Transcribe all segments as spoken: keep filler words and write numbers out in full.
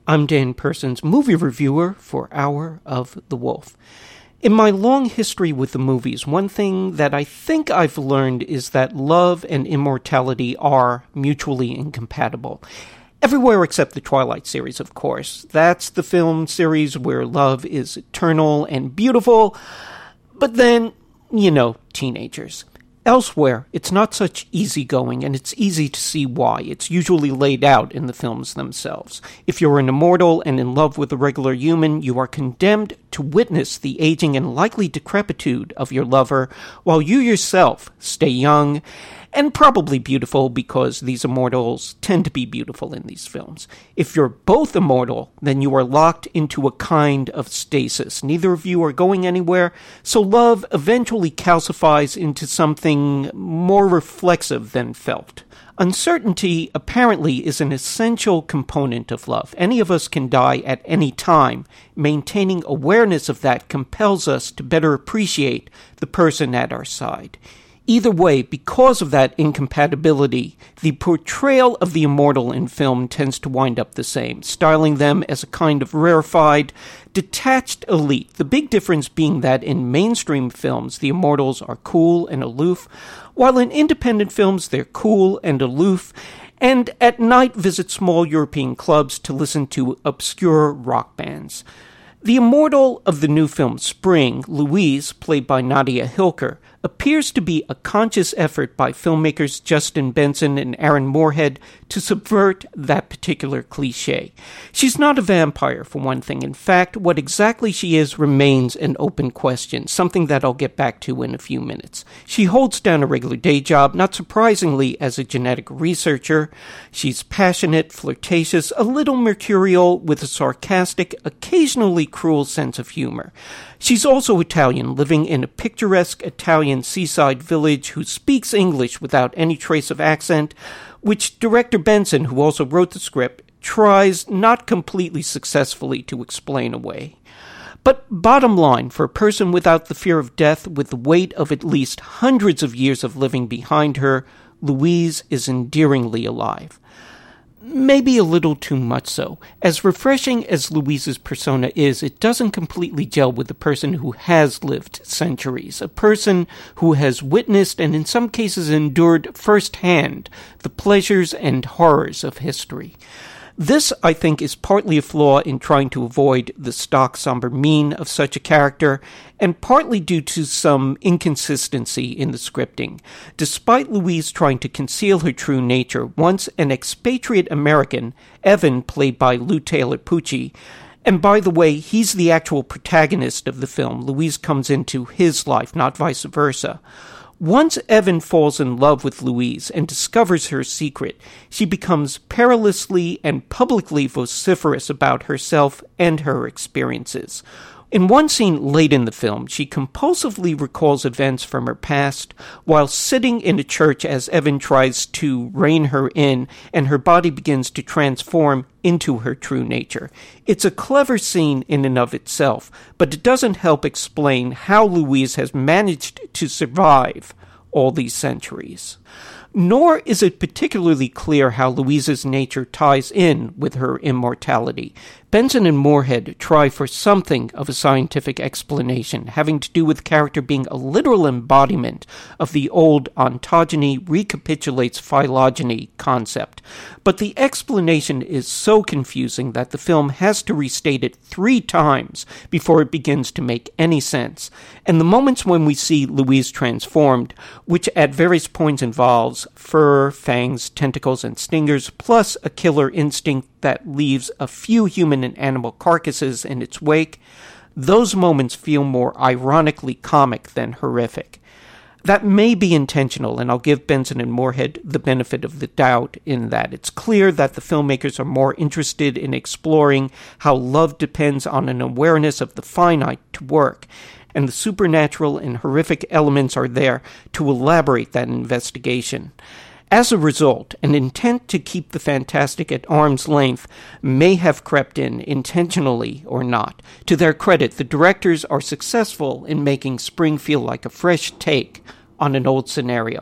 I'm Dan Persons, movie reviewer for Hour of the Wolf. In my long history with the movies, one thing that I think I've learned is that love and immortality are mutually incompatible. Everywhere except the Twilight series, of course. That's the film series where love is eternal and beautiful, but then, you know, teenagers. Elsewhere, it's not such easygoing, and it's easy to see why. It's usually laid out in the films themselves. If you're an immortal and in love with a regular human, you are condemned to witness the aging and likely decrepitude of your lover, while you yourself stay young and probably beautiful, because these immortals tend to be beautiful in these films. If you're both immortal, then you are locked into a kind of stasis. Neither of you are going anywhere, so love eventually calcifies into something more reflexive than felt. Uncertainty, apparently, is an essential component of love. Any of us can die at any time. Maintaining awareness of that compels us to better appreciate the person at our side. Either way, because of that incompatibility, the portrayal of the immortal in film tends to wind up the same, styling them as a kind of rarefied, detached elite. The big difference being that in mainstream films, the immortals are cool and aloof, while in independent films, they're cool and aloof, and at night visit small European clubs to listen to obscure rock bands. The immortal of the new film Spring, Louise, played by Nadia Hilker, appears to be a conscious effort by filmmakers Justin Benson and Aaron Moorhead to subvert that particular cliché. She's not a vampire, for one thing. In fact, what exactly she is remains an open question, something that I'll get back to in a few minutes. She holds down a regular day job, not surprisingly, as a genetic researcher. She's passionate, flirtatious, a little mercurial, with a sarcastic, occasionally cruel sense of humor. She's also Italian, living in a picturesque Italian seaside village who speaks English without any trace of accent, which director Benson, who also wrote the script, tries not completely successfully to explain away. But bottom line, for a person without the fear of death, with the weight of at least hundreds of years of living behind her, Louise is endearingly alive. Maybe a little too much so. As refreshing as Louise's persona is, it doesn't completely gel with the person who has lived centuries, a person who has witnessed and in some cases endured firsthand the pleasures and horrors of history. This, I think, is partly a flaw in trying to avoid the stock somber mien of such a character, and partly due to some inconsistency in the scripting. Despite Louise trying to conceal her true nature, once an expatriate American, Evan, played by Lou Taylor Pucci, and by the way, he's the actual protagonist of the film. Louise comes into his life, not vice versa. Once Evan falls in love with Louise and discovers her secret, she becomes perilously and publicly vociferous about herself and her experiences. In one scene late in the film, she compulsively recalls events from her past while sitting in a church as Evan tries to rein her in and her body begins to transform into her true nature. It's a clever scene in and of itself, but it doesn't help explain how Louise has managed to survive all these centuries. Nor is it particularly clear how Louise's nature ties in with her immortality. Benson and Moorhead try for something of a scientific explanation, having to do with the character being a literal embodiment of the old ontogeny recapitulates phylogeny concept. But the explanation is so confusing that the film has to restate it three times before it begins to make any sense. And the moments when we see Louise transformed, which at various points involves fur, fangs, tentacles, and stingers, plus a killer instinct that leaves a few human and animal carcasses in its wake, those moments feel more ironically comic than horrific. That may be intentional, and I'll give Benson and Moorhead the benefit of the doubt in that. It's clear that the filmmakers are more interested in exploring how love depends on an awareness of the finite to work, and the supernatural and horrific elements are there to elaborate that investigation. As a result, an intent to keep the fantastic at arm's length may have crept in, intentionally or not. To their credit, the directors are successful in making Spring feel like a fresh take on an old scenario.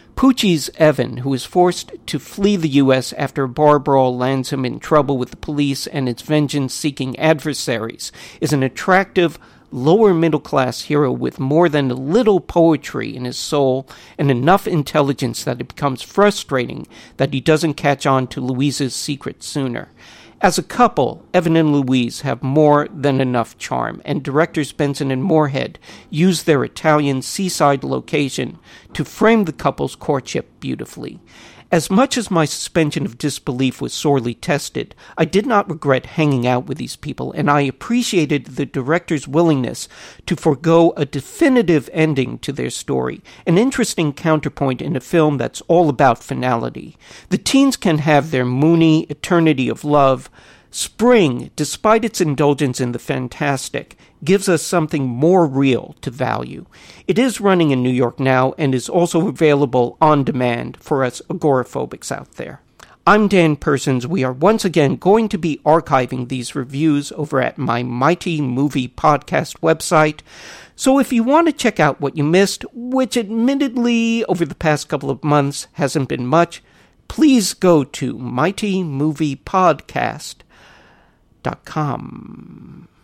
Poochie's Evan, who is forced to flee the U S after a bar brawl lands him in trouble with the police and its vengeance-seeking adversaries, is an attractive, lower-middle-class hero with more than a little poetry in his soul and enough intelligence that it becomes frustrating that he doesn't catch on to Louise's secret sooner. As a couple, Evan and Louise have more than enough charm, and directors Benson and Moorhead use their Italian seaside location to frame the couple's courtship beautifully. As much as my suspension of disbelief was sorely tested, I did not regret hanging out with these people, and I appreciated the director's willingness to forego a definitive ending to their story, an interesting counterpoint in a film that's all about finality. The teens can have their moony eternity of love. Spring, despite its indulgence in the fantastic, gives us something more real to value. It is running in New York now and is also available on demand for us agoraphobics out there. I'm Dan Persons. We are once again going to be archiving these reviews over at my Mighty Movie Podcast website. So if you want to check out what you missed, which admittedly over the past couple of months hasn't been much, please go to mighty movie podcast dot com.